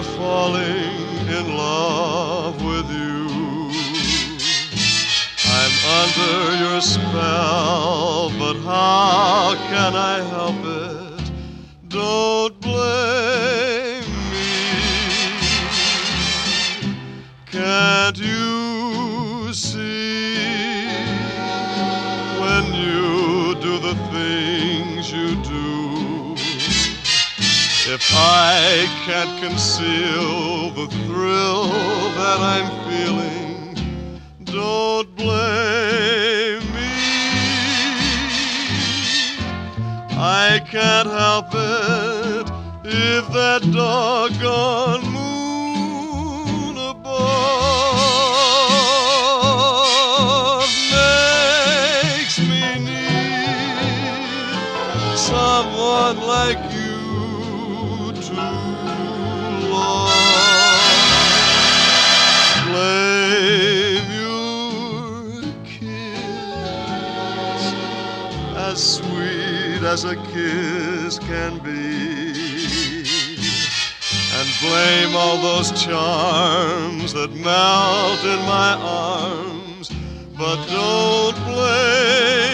falling in love with you. I'm under your spell, but how can I help it? Don't blame me. Can't you see when you do the things you do? If I can't conceal the thrill that I'm feeling, don't blame me. I can't help it if that doggone moon above makes me need someone like you to love. Blame your kiss, as sweet as a kiss can be, and blame all those charms that melt in my arms, but don't blame